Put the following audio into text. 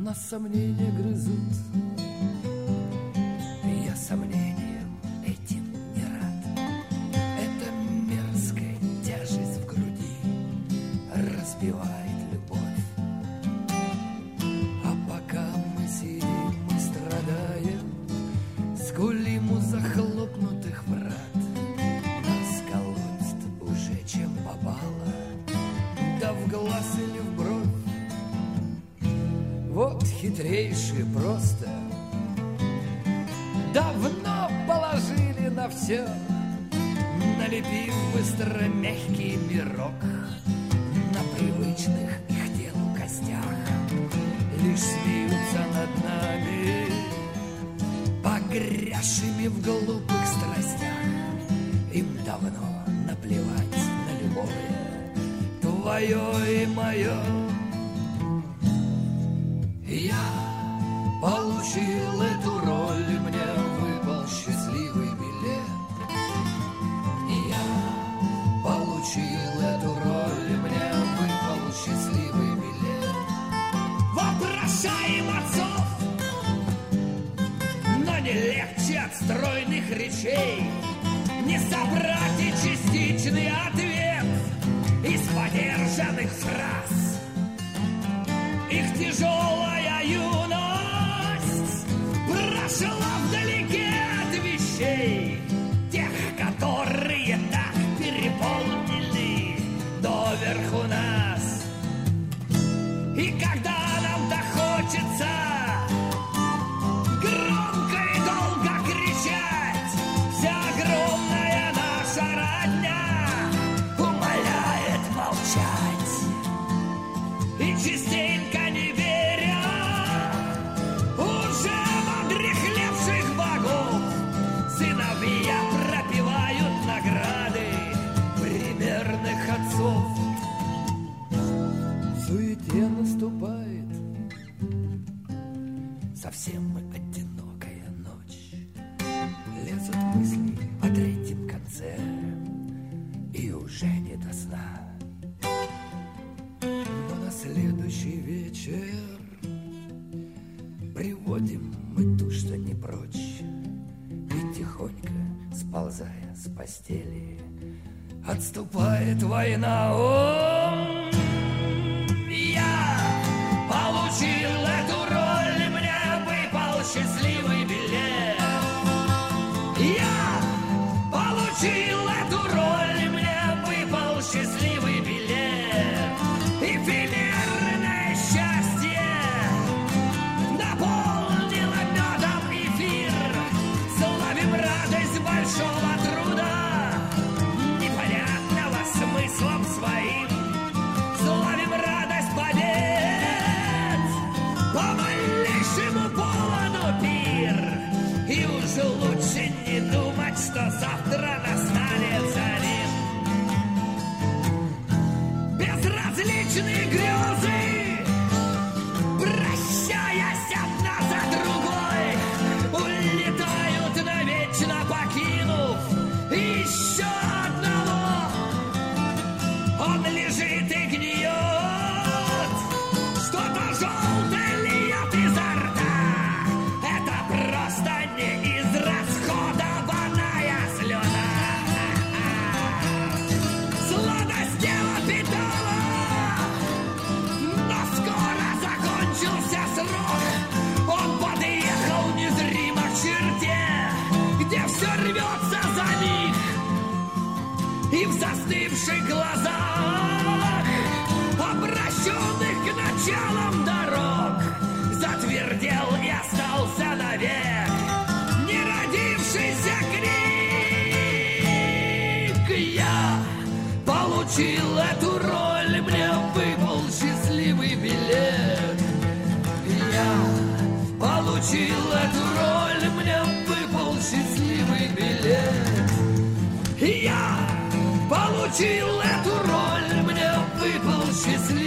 Нас сомнения грызут. Я сомнением этим не рад. Эта мерзкая тяжесть в груди разбивает любовь. А пока мы сидим, мы страдаем, скулим у захлопнутых врат. Нас колотит уже чем попало, да в глаз или в бровь. Вот хитрейшие просто давно положили на все, налепив быстро мягкий мирок на привычных их телу костях. Лишь смеются над нами, погрязшими в глупых страстях. Им давно наплевать на любое твое и мое. Я получил эту роль, и мне выпал счастливый билет. Я получил эту роль, и мне выпал счастливый билет. Вопрошаем отцов, но не легче от стройных речей не собрать и частичный ответ из подержанных фраз. Их тяжелая юность прошла вдалеке от вещей, тех, которые так переполнили доверху нас. И когда нам-то хочется громко и долго кричать, вся огромная наша родня умоляет молчать. И частенько не веря уже в одряхлевших богов, сыновья пропивают награды примерных отцов. В суете наступает совсем одинокая ночь. Лезут мысли о третьем конце, и уже не до сна. На следующий вечер приводим мы ту, что не прочь, и тихонько, сползая с постели, отступает война. О, я получил эту роль, мне выпал счастливый билет. Я получил эту роль, мне выпал счастливый билет. Эфемерное счастье наполнило медом эфир. Славим радость большого труда, непонятного смыслом своим. Славим радость побед, по малейшему поводу пир. И уже лучше не думать, что завтра настанет зарим. Безразличные грезы, прощаясь одна за другой, улетают навечно, покинув еще одного. Он лежит и гниет, что-то желтое льет изо рта. Это просто не израсходованная слюна. Сладость тела питала, но скоро закончился срок. Он подъехал незримо к черте, где все рвется за миг. И в застывших глазах, обращенных к началам дорог, затвердел и остался навек неродившийся крик. Я получил эту роль, мне выпал счастливый билет. Я получил эту роль, мне выпал счастливый билет. Я получил эту роль, мне выпал счастливый билет.